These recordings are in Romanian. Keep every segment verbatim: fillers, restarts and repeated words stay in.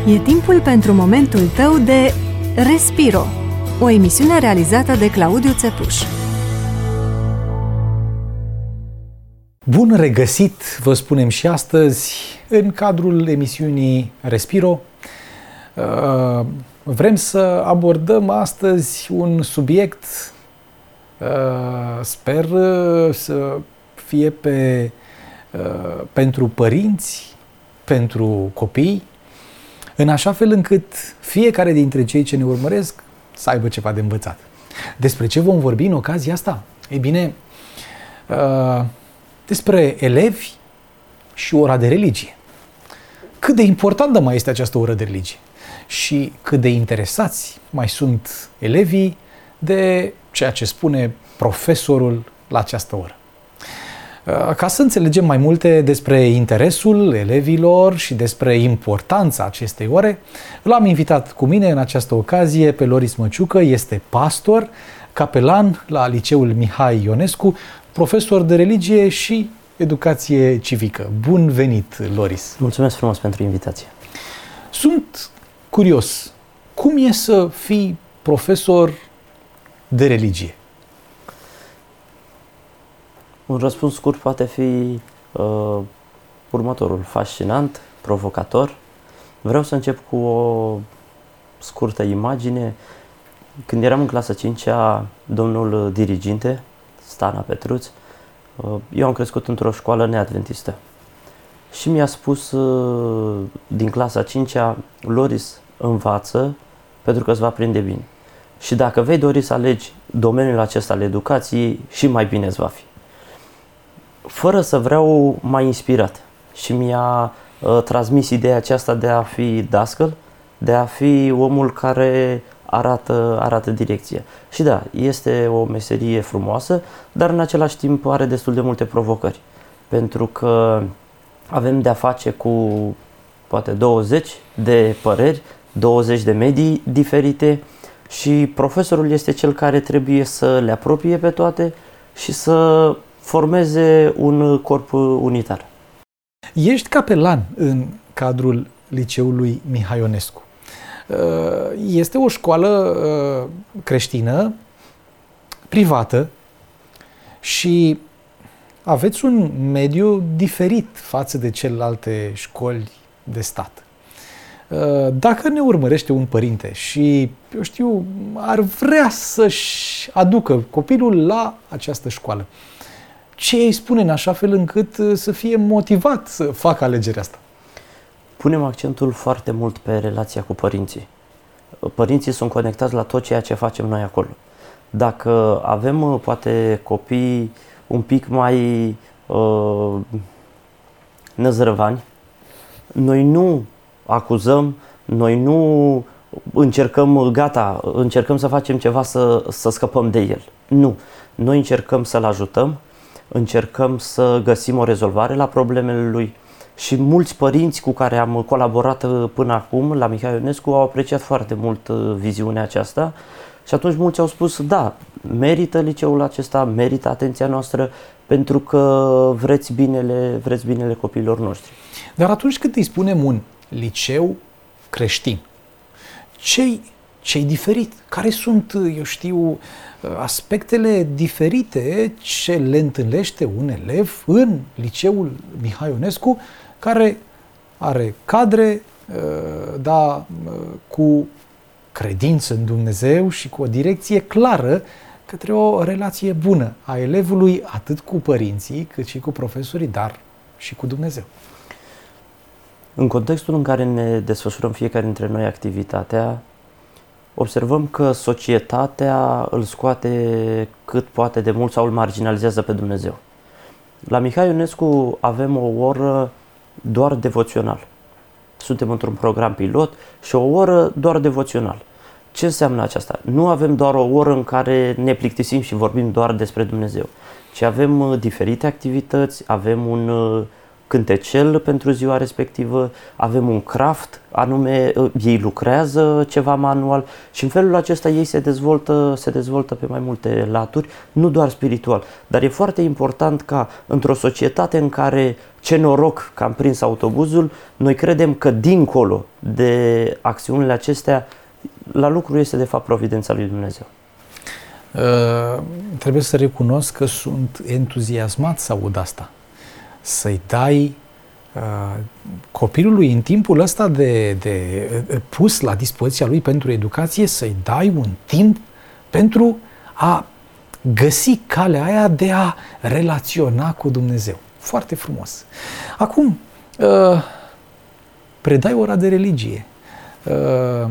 E timpul pentru momentul tău de Respiro, o emisiune realizată de Claudiu Țepuș. Bun regăsit, vă spunem și astăzi, în cadrul emisiunii Respiro. Vrem să abordăm astăzi un subiect, sper să fie pe, pentru părinți, pentru copii, în așa fel încât fiecare dintre cei ce ne urmăresc să aibă ceva de învățat. Despre ce vom vorbi în ocazia asta? Ei bine, despre elevi și ora de religie. Cât de importantă mai este această oră de religie și cât de interesați mai sunt elevii de ceea ce spune profesorul la această oră. Ca să înțelegem mai multe despre interesul elevilor și despre importanța acestei ore, l-am invitat cu mine în această ocazie pe Loris Măciucă, este pastor, capelan la Liceul Mihai Ionescu, profesor de religie și educație civică. Bun venit, Loris! Mulțumesc frumos pentru invitație! Sunt curios, cum e să fii profesor de religie? Un răspuns scurt poate fi uh, următorul, fascinant, provocator. Vreau să încep cu o scurtă imagine. Când eram în clasa cincea, domnul diriginte, Stana Petruț, uh, eu am crescut într-o școală neadventistă. Și mi-a spus uh, din clasa cincea, Loris, învață pentru că îți va prinde bine. Și dacă vei dori să alegi domeniul acesta al educației, și mai bine îți va fi. Fără să vreau, m-a inspirat și mi-a uh, transmis ideea aceasta de a fi dascăl, de a fi omul care arată, arată direcția. Și da, este o meserie frumoasă, dar în același timp are destul de multe provocări. Pentru că avem de-a face cu poate douăzeci de păreri, douăzeci de medii diferite și profesorul este cel care trebuie să le apropie pe toate și să formeze un corp unitar. Ești capelan în cadrul Liceului Mihai Ionescu. Este o școală creștină, privată și aveți un mediu diferit față de celelalte școli de stat. Dacă ne urmărește un părinte și, eu știu, ar vrea să-și aducă copilul la această școală, ce îi spune în așa fel încât să fie motivat să facă alegerea asta? Punem accentul foarte mult pe relația cu părinții. Părinții sunt conectați la tot ceea ce facem noi acolo. Dacă avem, poate, copii un pic mai uh, năzrăvani, noi nu acuzăm, noi nu încercăm, gata, încercăm să facem ceva să, să scăpăm de el. Nu. Noi încercăm să-l ajutăm, încercăm să găsim o rezolvare la problemele lui și mulți părinți cu care am colaborat până acum la Mihai Ionescu au apreciat foarte mult viziunea aceasta și atunci mulți au spus, da, merită liceul acesta, merită atenția noastră pentru că vreți binele, vreți binele copiilor noștri. Dar atunci când îi spunem un liceu creștin, ce-i, ce-i diferit? Care sunt, eu știu, aspectele diferite ce le întâlnește un elev în Liceul Mihai Ionescu, care are cadre, da, cu credință în Dumnezeu și cu o direcție clară către o relație bună a elevului atât cu părinții cât și cu profesorii, dar și cu Dumnezeu. În contextul în care ne desfășurăm fiecare dintre noi activitatea, observăm că societatea îl scoate cât poate de mult sau îl marginalizează pe Dumnezeu. La Mihai Ionescu avem o oră doar devoțional. Suntem într-un program pilot și o oră doar devoțional. Ce înseamnă aceasta? Nu avem doar o oră în care ne plictisim și vorbim doar despre Dumnezeu, ci avem diferite activități, avem un cântecel pentru ziua respectivă, avem un craft, anume ei lucrează ceva manual și în felul acesta ei se dezvoltă, se dezvoltă pe mai multe laturi, nu doar spiritual. Dar e foarte important ca într-o societate în care ce noroc că am prins autobuzul, noi credem că dincolo de acțiunile acestea, la lucru este de fapt providența lui Dumnezeu. Uh, trebuie să recunosc că sunt entuziasmat să aud asta. Să-i dai uh, copilului în timpul ăsta de, de uh, pus la dispoziția lui pentru educație, să-i dai un timp pentru a găsi calea aia de a relaționa cu Dumnezeu. Foarte frumos. Acum, uh, predai ora de religie. Uh,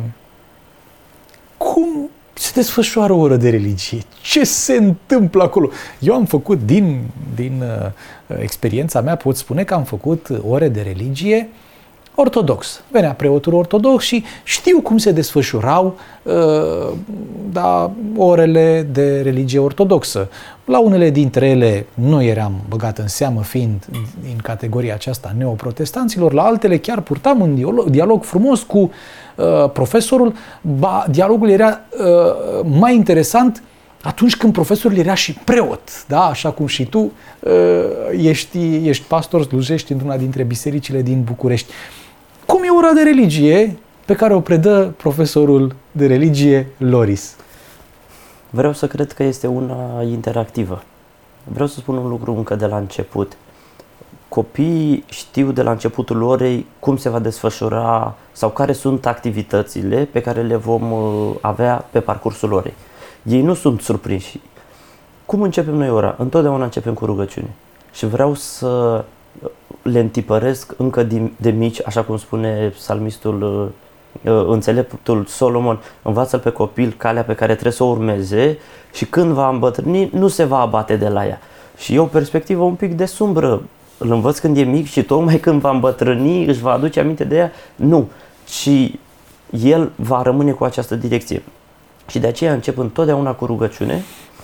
cum se desfășoară o oră de religie? Ce se întâmplă acolo? Eu am făcut, din, din uh, experiența mea, pot spune că am făcut ore de religie ortodox. Venea preotul ortodox și știu cum se desfășurau uh, da, orele de religie ortodoxă. La unele dintre ele nu eram băgat în seamă, fiind în categoria aceasta neoprotestanților, la altele chiar purtam un dialog, dialog frumos cu uh, profesorul. Ba, dialogul era uh, mai interesant atunci când profesorul era și preot, da? Așa cum și tu uh, ești, ești pastor, slujești într-una dintre bisericile din București. Cum e ora de religie pe care o predă profesorul de religie Loris? Vreau să cred că este una interactivă. Vreau să spun un lucru încă de la început. Copiii știu de la începutul orei cum se va desfășura sau care sunt activitățile pe care le vom avea pe parcursul orei. Ei nu sunt surprinși. Cum începem noi ora? Întotdeauna începem cu rugăciune. Și vreau să le întipăresc încă de mici, așa cum spune psalmistul, înțeleptul Solomon, învață pe copil calea pe care trebuie să o urmeze și când va îmbătrâni nu se va abate de la ea. Și e o perspectivă un pic de sumbră. Îl învăț când e mic și tocmai când va îmbătrâni își va aduce aminte de ea? Nu. Și el va rămâne cu această direcție. Și de aceea încep întotdeauna cu rugăciune.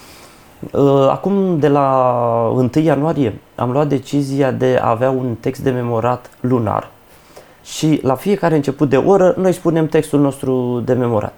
Acum, de la întâi ianuarie, am luat decizia de a avea un text de memorat lunar și la fiecare început de oră noi spunem textul nostru de memorat.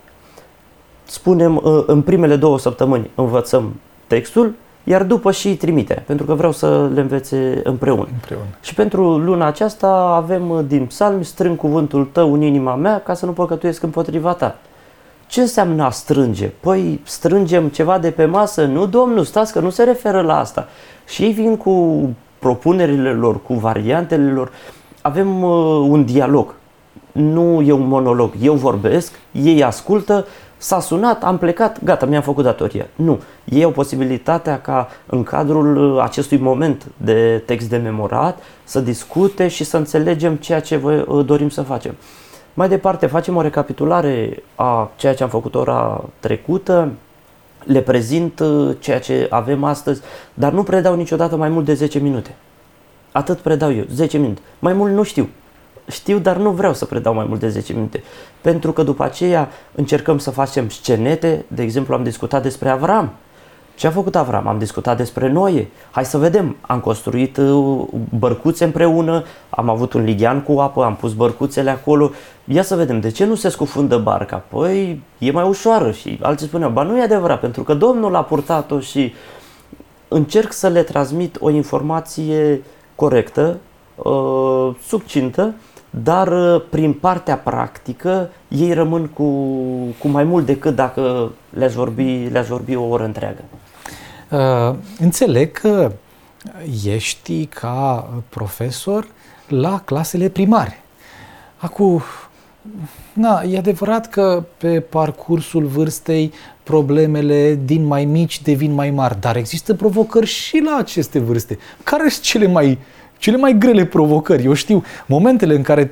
Spunem, în primele două săptămâni învățăm textul, iar după și trimiterea, pentru că vreau să le învețe împreună. împreună. Și pentru luna aceasta avem din psalmi: strâng cuvântul tău în inima mea ca să nu păcătuiesc împotriva ta. Ce înseamnă a strânge? Păi strângem ceva de pe masă? Nu, domnul, stați că nu se referă la asta. Și ei vin cu propunerile lor, cu variantele lor. Avem uh, un dialog. Nu e un monolog. Eu vorbesc, ei ascultă, s-a sunat, am plecat, gata, mi-am făcut datoria. Nu. Ei au posibilitatea ca în cadrul acestui moment de text de memorat să discute și să înțelegem ceea ce vă dorim să facem. Mai departe, facem o recapitulare a ceea ce am făcut ora trecută, le prezint ceea ce avem astăzi, dar nu predau niciodată mai mult de zece minute. Atât predau eu, zece minute. Mai mult nu știu. Știu, dar nu vreau să predau mai mult de zece minute. Pentru că după aceea încercăm să facem scenete. De exemplu, am discutat despre Avram. Ce a făcut Avram? Am discutat despre Noe. Hai să vedem. Am construit bărcuțe împreună, am avut un lighean cu apă, am pus bărcuțele acolo. Ia să vedem, de ce nu se scufundă barca? Păi e mai ușoară. Și alții spuneau, ba nu e adevărat, pentru că Domnul a purtat-o. Și încerc să le transmit o informație corectă, succintă, dar prin partea practică ei rămân cu, cu mai mult decât dacă le-aș vorbi, le-aș vorbi o oră întreagă. Uh, înțeleg că ești ca profesor la clasele primare. Acum, na, e adevărat că pe parcursul vârstei problemele din mai mici devin mai mari, dar există provocări și la aceste vârste. Care sunt cele mai Cele mai grele provocări? Eu știu momentele în care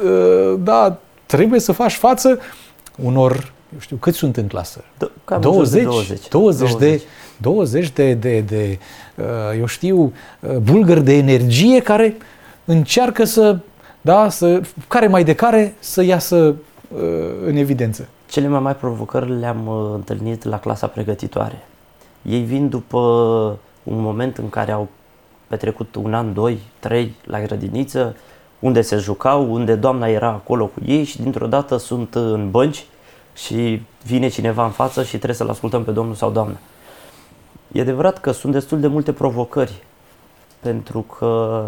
da, trebuie să faci față unor, eu știu, câți sunt în clasă? douăzeci, douăzeci, douăzeci de, douăzeci de, de, de, eu știu, bulgări de energie care încearcă să, da, să, care mai de care, să iasă în evidență. Cele mai mari provocări le-am întâlnit la clasa pregătitoare. Ei vin după un moment în care au petrecut un an, doi, trei la grădiniță, unde se jucau, unde doamna era acolo cu ei și dintr-o dată sunt în bănci și vine cineva în față și trebuie să-l ascultăm pe domnul sau doamna. E adevărat că sunt destul de multe provocări, pentru că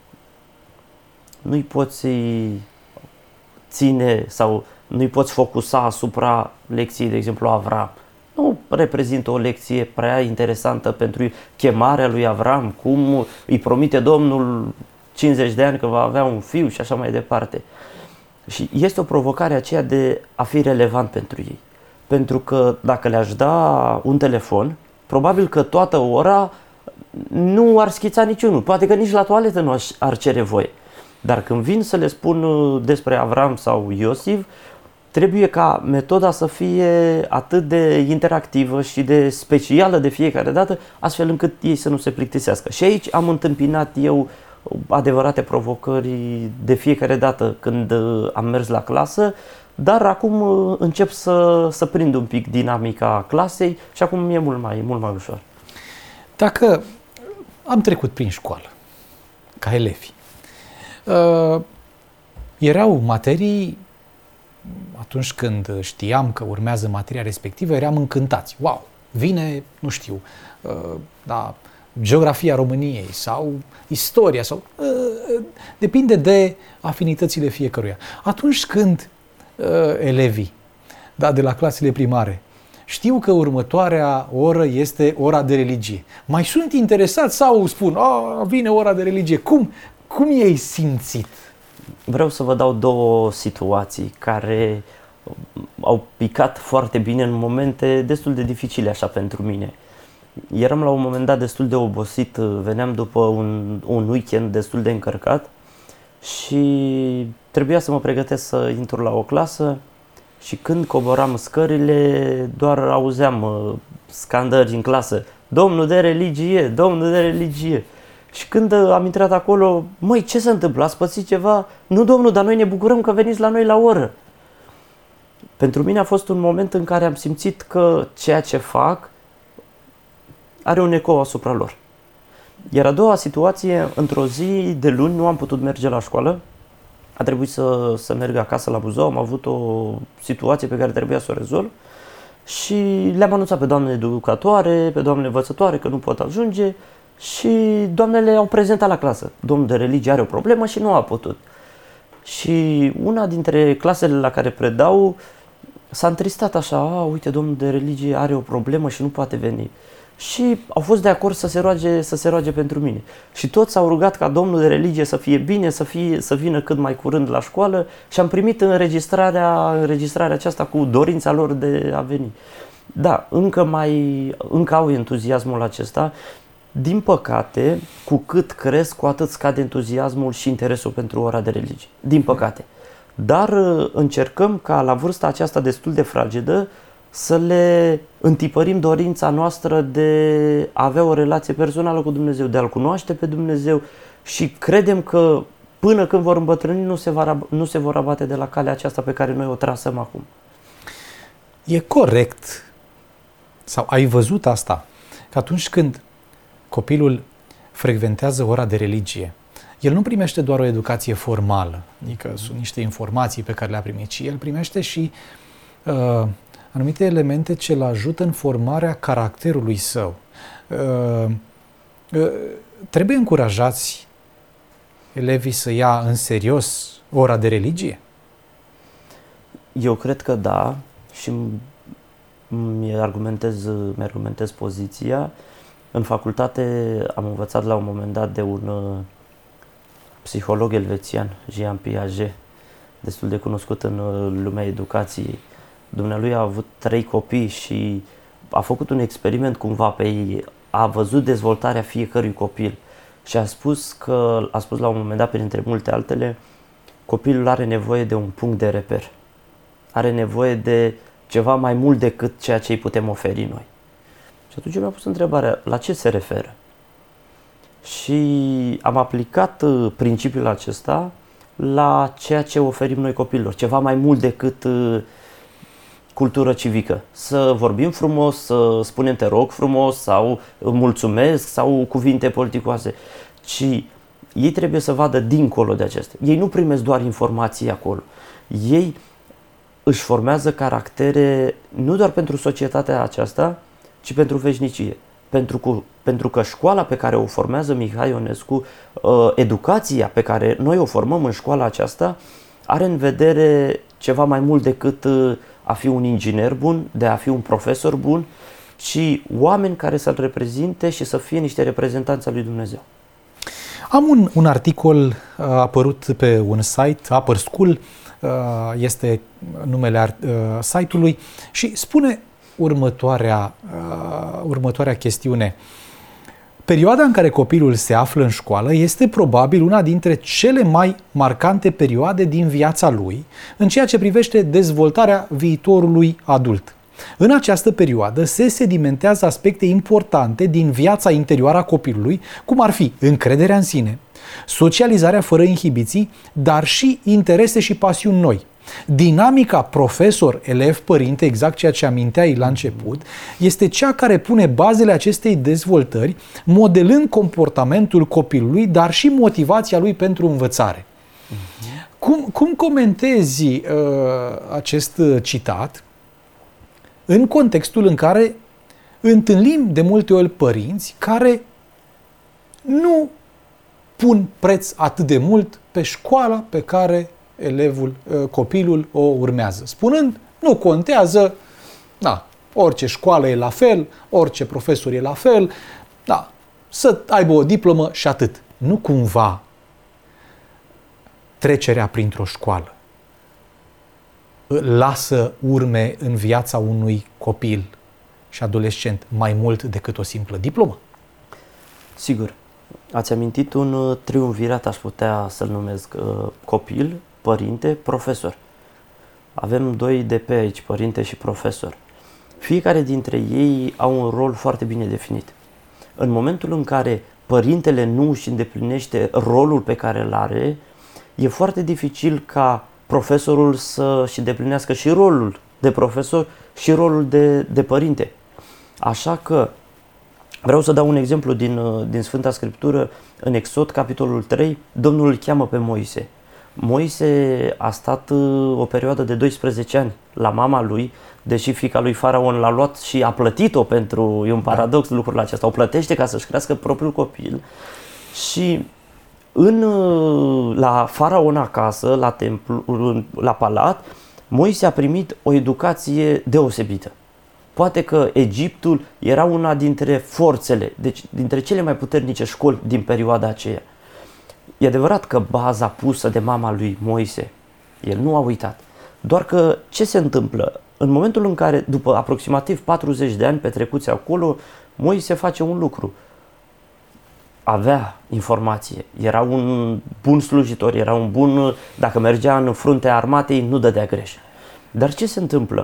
nu-i poți ține sau nu-i poți focusa asupra lecției, de exemplu, Avram. Nu reprezintă o lecție prea interesantă pentru chemarea lui Avram, cum îi promite Domnul cincizeci de ani că va avea un fiu și așa mai departe. Și este o provocare aceea de a fi relevant pentru ei. Pentru că dacă le-aș da un telefon, probabil că toată ora nu ar schița niciunul. Poate că nici la toaletă nu ar cere voie. Dar când vin să le spun despre Avram sau Iosif, trebuie ca metoda să fie atât de interactivă și de specială de fiecare dată, astfel încât ei să nu se plictisească. Și aici am întâmpinat eu adevărate provocări de fiecare dată când am mers la clasă, dar acum încep să, să prind un pic dinamica clasei și acum e mult mai, mult mai ușor. Dacă am trecut prin școală, ca elevi, uh, erau materii, atunci când știam că urmează materia respectivă, eram încântați. Wow, vine, nu știu, uh, da, geografia României sau istoria, sau uh, depinde de afinitățile fiecăruia. Atunci când uh, elevii, da, de la clasele primare, știu că următoarea oră este ora de religie, mai sunt interesați sau spun, a, vine ora de religie, cum, cum ei simțit? Vreau să vă dau două situații care au picat foarte bine în momente destul de dificile așa pentru mine. Eram la un moment dat destul de obosit, veneam după un, un weekend destul de încărcat și trebuia să mă pregătesc să intru la o clasă și când coboram scările doar auzeam uh, scandări în clasă, domnul de religie, domnul de religie. Și când uh, am intrat acolo, măi, ce se întâmplă? Ați pățit ceva? Nu, domnul, dar noi ne bucurăm că veniți la noi la oră. Pentru mine a fost un moment în care am simțit că ceea ce fac are un ecou asupra lor. Iar a doua situație, într-o zi de luni nu am putut merge la școală, a trebuit să, să merg acasă la Buzău, am avut o situație pe care trebuia să o rezolv și le-am anunțat pe doamnele educatoare, pe doamnele învățătoare că nu pot ajunge și doamnele au prezentat la clasă. Domnul de religie are o problemă și nu a putut. Și una dintre clasele la care predau s-a întristat așa, a, uite, domnul de religie are o problemă și nu poate veni. Și au fost de acord să se roage, să se roage pentru mine. Și toți s-au rugat ca domnul de religie să fie bine, să, fie, să vină cât mai curând la școală și am primit înregistrarea, înregistrarea aceasta cu dorința lor de a veni. Da, încă, mai, încă au entuziasmul acesta. Din păcate, cu cât cresc, cu atât scade entuziasmul și interesul pentru ora de religie. Din păcate. Dar încercăm ca la vârsta aceasta destul de fragedă să le întipărim dorința noastră de a avea o relație personală cu Dumnezeu, de a-L cunoaște pe Dumnezeu și credem că până când vor îmbătrâni nu se, va, nu se vor abate de la calea aceasta pe care noi o trasăm acum. E corect, sau ai văzut asta, că atunci când copilul frecventează ora de religie, el nu primește doar o educație formală, adică sunt niște informații pe care le-a primit, ci el primește și uh, anumite elemente ce îl ajută în formarea caracterului său. Uh, uh, trebuie încurajați elevii să ia în serios ora de religie? Eu cred că da și mi-argumentez, mi-argumentez poziția. În facultate am învățat la un moment dat de un uh, psiholog elvețian, Jean Piaget, destul de cunoscut în uh, lumea educației. Dumnealui a avut trei copii și a făcut un experiment cumva pe ei, a văzut dezvoltarea fiecărui copil și a spus că, a spus la un moment dat, printre multe altele, copilul are nevoie de un punct de reper. Are nevoie de ceva mai mult decât ceea ce îi putem oferi noi. Și atunci mi-a pus întrebarea, la ce se referă? Și am aplicat principiul acesta la ceea ce oferim noi copiilor, ceva mai mult decât cultură civică. Să vorbim frumos, să spunem te rog frumos sau mulțumesc sau cuvinte politicoase, ci ei trebuie să vadă dincolo de acestea. Ei nu primesc doar informații acolo. Ei își formează caractere nu doar pentru societatea aceasta, ci pentru veșnicie. Pentru că, pentru că școala pe care o formează Mihai Ionescu, educația pe care noi o formăm în școala aceasta, are în vedere ceva mai mult decât a fi un inginer bun, de a fi un profesor bun, ci oameni care să-L reprezinte și să fie niște reprezentanți al lui Dumnezeu. Am un, un articol apărut pe un site, Upper School, este numele site-ului, și spune următoarea, următoarea chestiune. Perioada în care copilul se află în școală este probabil una dintre cele mai marcante perioade din viața lui în ceea ce privește dezvoltarea viitorului adult. În această perioadă se sedimentează aspecte importante din viața interioară a copilului, cum ar fi încrederea în sine, socializarea fără inhibiții, dar și interese și pasiuni noi. Dinamica profesor-elev-părinte, exact ceea ce aminteai la început, este cea care pune bazele acestei dezvoltări, modelând comportamentul copilului, dar și motivația lui pentru învățare. Uh-huh. Cum, cum comentezi uh, acest citat în contextul în care întâlnim de multe ori părinți care nu pun preț atât de mult pe școala pe care elevul, copilul o urmează, spunând, nu contează, da, orice școală e la fel, orice profesor e la fel, da, să aibă o diplomă și atât. Nu cumva trecerea printr-o școală lasă urme în viața unui copil și adolescent mai mult decât o simplă diplomă? Sigur. Ați amintit un triumvirat, aș putea să-l numesc, copil, părinte, profesor. Avem doi de pe aici, părinte și profesor. Fiecare dintre ei au un rol foarte bine definit. În momentul în care părintele nu își îndeplinește rolul pe care îl are, e foarte dificil ca profesorul să-și îndeplinească și rolul de profesor și rolul de, de părinte. Așa că vreau să dau un exemplu din, din Sfânta Scriptură. În Exod, capitolul trei, Domnul îl cheamă pe Moise. Moise a stat o perioadă de doisprezece ani la mama lui, deși fiica lui Faraon l-a luat și a plătit-o pentru, e un paradox lucrul acesta, o plătește ca să-și crească propriul copil. Și în, la Faraon acasă, la templu, la palat, Moise a primit o educație deosebită. Poate că Egiptul era una dintre forțele, deci dintre cele mai puternice școli din perioada aceea. E adevărat că baza pusă de mama lui Moise, el nu a uitat. Doar că ce se întâmplă? În momentul în care, după aproximativ patruzeci de ani petrecuți acolo, Moise face un lucru. Avea informație, era un bun slujitor, era un bun, dacă mergea în fruntea armatei, nu dădea greș. Dar ce se întâmplă?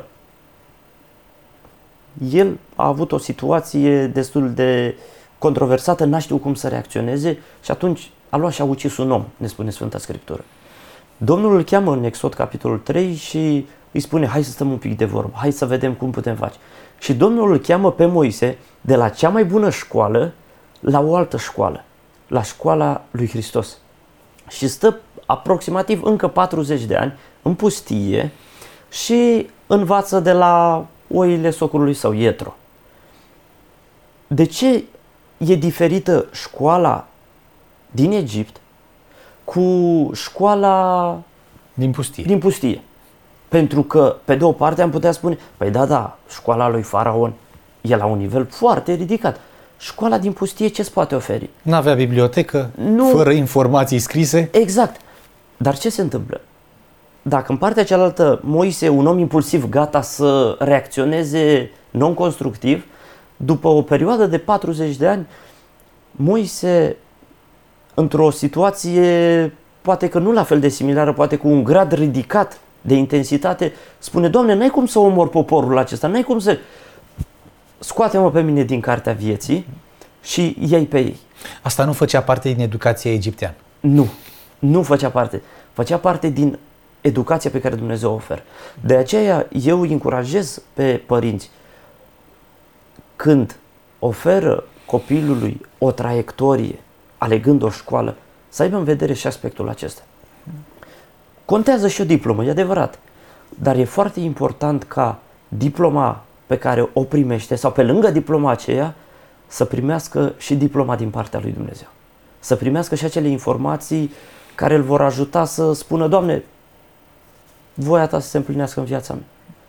El a avut o situație destul de controversată, n-a știut cum să reacționeze și atunci a luat și a ucis un om, ne spune Sfânta Scriptură. Domnul îl cheamă în Exod, capitolul trei, și îi spune, hai să stăm un pic de vorbă, hai să vedem cum putem face. Și Domnul îl cheamă pe Moise de la cea mai bună școală la o altă școală, la școala lui Hristos. Și stă aproximativ încă patruzeci de ani în pustie și învață de la oile socrului său, Ietro. De ce e diferită școala din Egipt cu școala din pustie? Din pustie. Pentru că, pe de o parte, am putea spune, păi da, da, școala lui Faraon e la un nivel foarte ridicat. Școala din pustie ce îți poate oferi? N-avea bibliotecă, nu, fără informații scrise. Exact. Dar ce se întâmplă? Dacă în partea cealaltă Moise, un om impulsiv, gata să reacționeze non-constructiv, după o perioadă de patruzeci de ani, Moise, într-o situație poate că nu la fel de similară, poate cu un grad ridicat de intensitate, spune, Doamne, n-ai cum să omor poporul acesta, n-ai cum să... Scoate-mă pe mine din cartea vieții și iei pe ei. Asta nu făcea parte din educația egipteană? Nu, nu făcea parte. Făcea parte din educația pe care Dumnezeu o oferă. De aceea eu îi încurajez pe părinți, când oferă copilului o traiectorie, alegând o școală, să aibă în vedere și aspectul acesta. Contează și o diplomă, e adevărat, dar e foarte important ca diploma pe care o primește sau pe lângă diploma aceea să primească și diploma din partea lui Dumnezeu. Să primească și acele informații care îl vor ajuta să spună: Doamne, voia Ta să se împlinească în viața mea.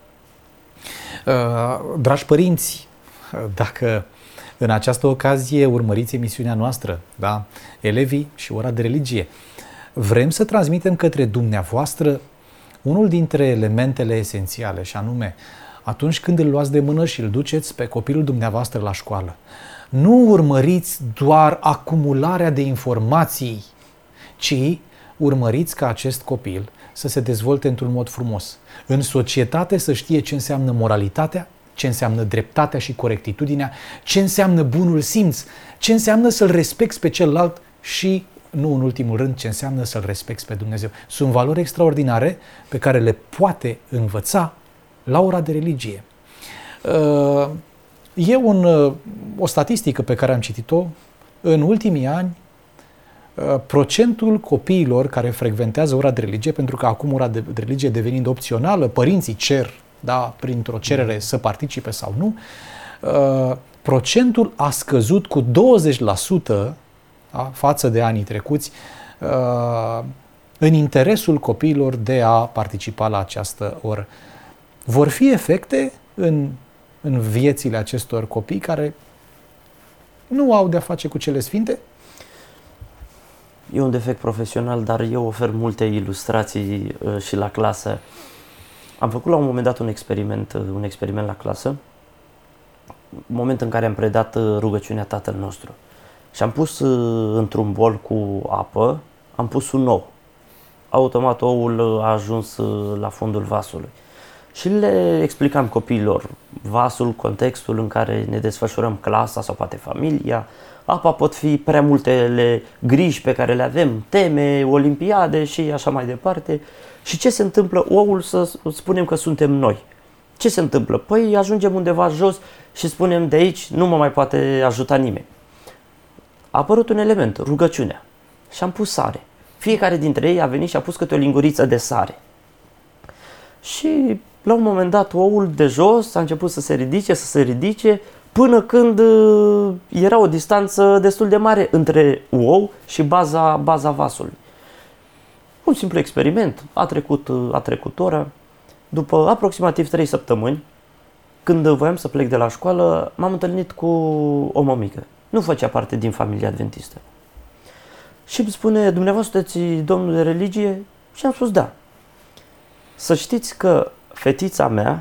Uh, dragi părinți, dacă în această ocazie urmăriți emisiunea noastră, da? Elevii și ora de religie, vrem să transmitem către dumneavoastră unul dintre elementele esențiale, și anume, atunci când îl luați de mână și îl duceți pe copilul dumneavoastră la școală, nu urmăriți doar acumularea de informații, ci urmăriți ca acest copil să se dezvolte într-un mod frumos. În societate să știe ce înseamnă moralitatea, ce înseamnă dreptatea și corectitudinea, ce înseamnă bunul simț, ce înseamnă să-l respecti pe celălalt și, nu în ultimul rând, ce înseamnă să-l respecti pe Dumnezeu. Sunt valori extraordinare pe care le poate învăța la ora de religie. E un, o statistică pe care am citit-o. În ultimii ani, procentul copiilor care frecventează ora de religie, pentru că acum ora de religie devenind opțională, părinții cer, da, printr-o cerere să participe sau nu, procentul a scăzut cu douăzeci la sută, da, față de anii trecuți, în interesul copiilor de a participa la această oră. Vor fi efecte în, în viețile acestor copii care nu au de-a face cu cele sfinte? E un defect profesional, dar eu ofer multe ilustrații uh, și la clasă. Am făcut la un moment dat un experiment, uh, un experiment la clasă, moment în care am predat uh, rugăciunea Tatăl nostru. Și am pus uh, într-un bol cu apă, am pus un ou. Automat oul a ajuns uh, la fundul vasului. Și le explicam copiilor vasul, contextul în care ne desfășurăm clasa sau poate familia. Apa pot fi prea multele griji pe care le avem, teme, olimpiade și așa mai departe. Și ce se întâmplă? Oul, să spunem că suntem noi. Ce se întâmplă? Păi ajungem undeva jos și spunem: de aici nu mă mai poate ajuta nimeni. A apărut un element, rugăciunea. Și am pus sare. Fiecare dintre ei a venit și a pus câte o linguriță de sare. Și la un moment dat oul de jos a început să se ridice, să se ridice, până când uh, era o distanță destul de mare între ou și baza, baza vasului. Un simplu experiment, a trecut, uh, a trecut ora. După aproximativ trei săptămâni, când voiam să plec de la școală, m-am întâlnit cu o mămică. Nu făcea parte din familia adventistă. Și îmi spune: dumneavoastră sunteți domnul de religie? Și am spus: da. Să știți că fetița mea,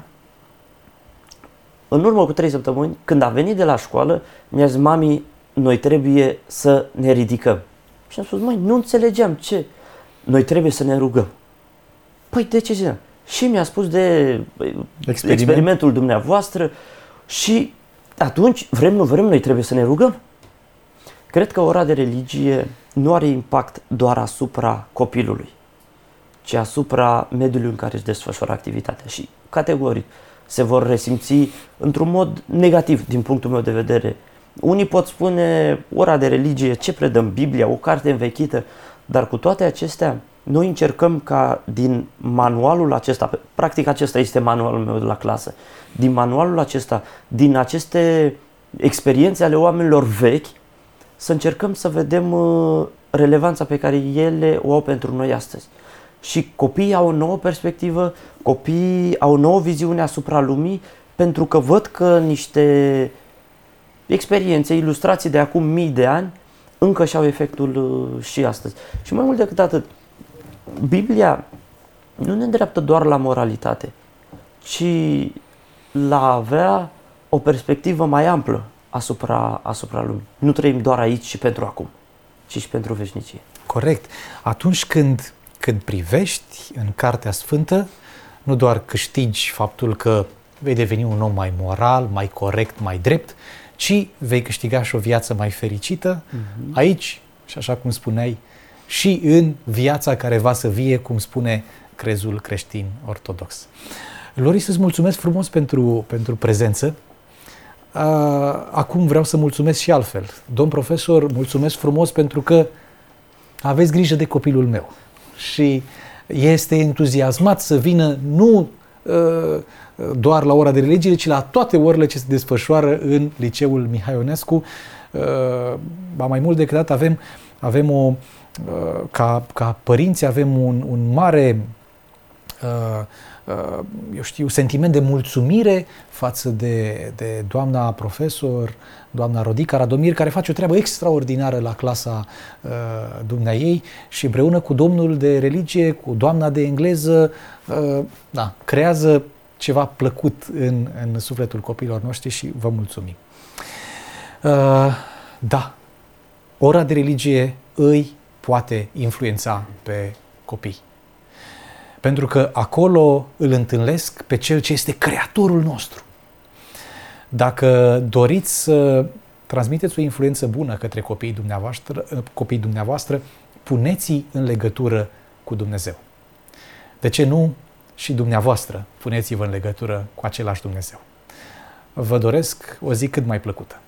în urmă cu trei săptămâni, când a venit de la școală, mi-a zis: mami, noi trebuie să ne ridicăm. Și am spus: măi, nu înțelegeam ce. Noi trebuie să ne rugăm. Păi de ce ziceam? Și mi-a spus de Experiment. experimentul dumneavoastră și atunci, vrem, nu vrem, noi trebuie să ne rugăm. Cred că ora de religie nu are impact doar asupra copilului, ci asupra mediului în care își desfășoară activitatea și, categoric, se vor resimți într-un mod negativ din punctul meu de vedere. Unii pot spune: ora de religie, ce predăm? Biblia, o carte învechită, dar cu toate acestea, noi încercăm ca din manualul acesta, practic acesta este manualul meu de la clasă, din manualul acesta, din aceste experiențe ale oamenilor vechi, să încercăm să vedem uh, relevanța pe care ele o au pentru noi astăzi. Și copiii au o nouă perspectivă, copiii au o nouă viziune asupra lumii, pentru că văd că niște experiențe, ilustrații de acum mii de ani, încă și-au efectul uh, și astăzi. Și mai mult decât atât, Biblia nu ne îndreaptă doar la moralitate, ci la a avea o perspectivă mai amplă asupra, asupra lumii. Nu trăim doar aici și pentru acum, ci și pentru veșnicie. Corect. Atunci când, când privești în Cartea Sfântă, nu doar câștigi faptul că vei deveni un om mai moral, mai corect, mai drept, ci vei câștiga și o viață mai fericită, mm-hmm. aici, și așa cum spuneai, și în viața care va să vie, cum spune crezul creștin ortodox. Loris, îți mulțumesc frumos pentru, pentru prezență. acum vreau să mulțumesc și altfel. Domn profesor, mulțumesc frumos pentru că aveți grijă de copilul meu. Și este entuziasmat să vină nu uh, doar la ora de religie, ci la toate orele ce se desfășoară în Liceul Mihai Ionescu. Uh, ba mai mult decât atât, avem, avem o, uh, ca, ca părinți avem un, un mare uh, uh, eu știu, sentiment de mulțumire față de, de doamna profesor, doamna Rodica Radomir, care face o treabă extraordinară la clasa uh, dumneaei și împreună cu domnul de religie, cu doamna de engleză, uh, da, creează ceva plăcut în, în sufletul copiilor noștri și vă mulțumim. Uh, da, ora de religie îi poate influența pe copii. Pentru că acolo îl întâlnesc pe Cel ce este Creatorul nostru. Dacă doriți să transmiteți o influență bună către copiii dumneavoastră, copiii dumneavoastră, puneți-i în legătură cu Dumnezeu. De ce nu și dumneavoastră puneți-vă în legătură cu același Dumnezeu? Vă doresc o zi cât mai plăcută.